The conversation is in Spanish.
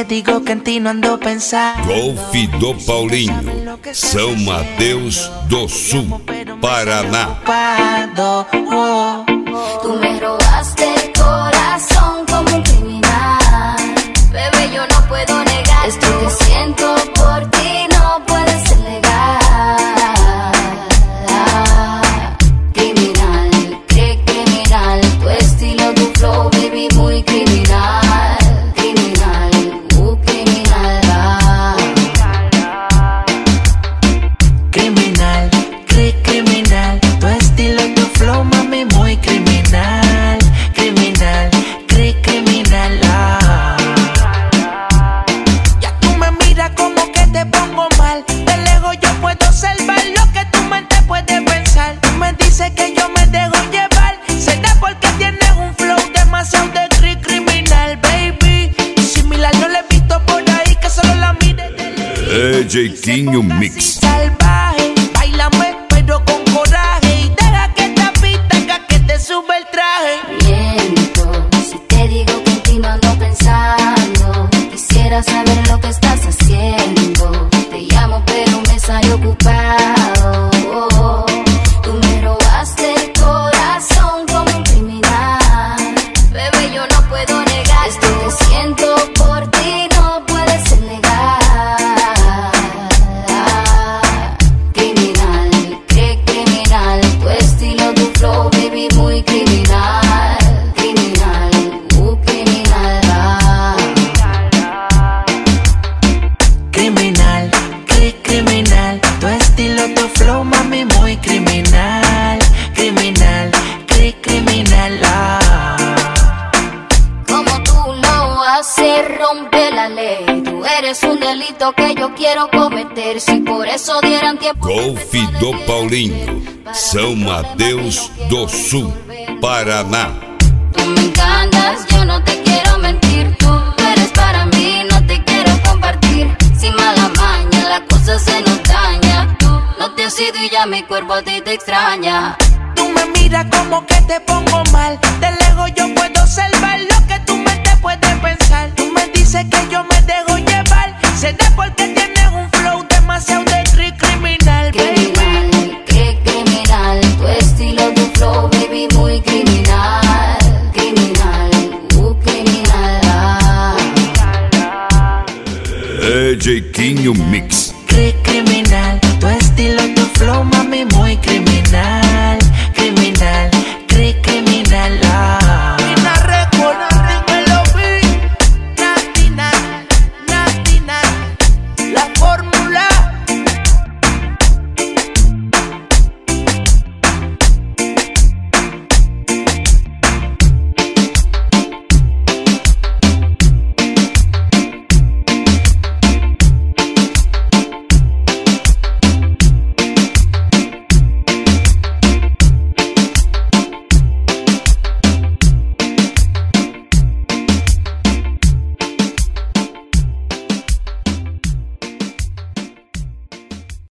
digo que en ti no ando pensando. Golfe do Paulinho, São Mateus do Sul, Paraná. Tú me robaste el corazón como un criminal. Bebé, yo no puedo negar esto que siento por ti, no puede ser legal. Criminal, qué criminal, tu estilo, tu flow, baby, muy criminal. Criminal, criminal. Criminal, criminal, tu estilo, tu flow, mami, muy criminal. Criminal, criminal. Ya tú me miras como que te pongo mal. De lejos yo puedo observar lo que tu mente puede pensar. Tú me dices que yo me dejo llevar. Será porque tienes un flow demasiado de criminal, baby. Similar no le he visto por ahí, que solo la mire de lejos. Jeitinho Mix. Salvaje, bailame pero con coraje. Y deja que esta pista haga que te sube el traje. Miento, si te digo que en ti no ando pensando. Quisiera saber lo que estás haciendo. Te llamo pero me sale ocupado. Tú me robaste el corazón como un criminal. Bebé, yo no puedo negar esto que siento por ti, no puede ser legal. Criminal, qué criminal, tu estilo, tu flow, baby, muy criminal. Criminal, criminal. Criminal, criminal, tu estilo, tu flow, mami, muy criminal. Criminal, criminal. Como tú lo haces, rompe la ley. Tú eres un delito que yo quiero cometer. Si por eso dieran tiempo. Golfe do Paulinho, São Mateus do Sul, Paraná. Tú me encantas, yo no te quiero mentir. Tú eres para mí, no te quiero compartir. Sin mala maña, la cosa se nos daña. Tú no te has ido y ya mi cuerpo a ti te extraña. Tú me miras como que te pongo mal. De lejos yo puedo observar lo que tu mente puede pensar. Tú me dices que yo me dejo llevar. Será porque tienes un flow demasiado de criminal, baby. Criminal, qué criminal, tu estilo, tu flow, baby, muy criminal. Criminal, criminal. Jeitinho Mix. Criminal.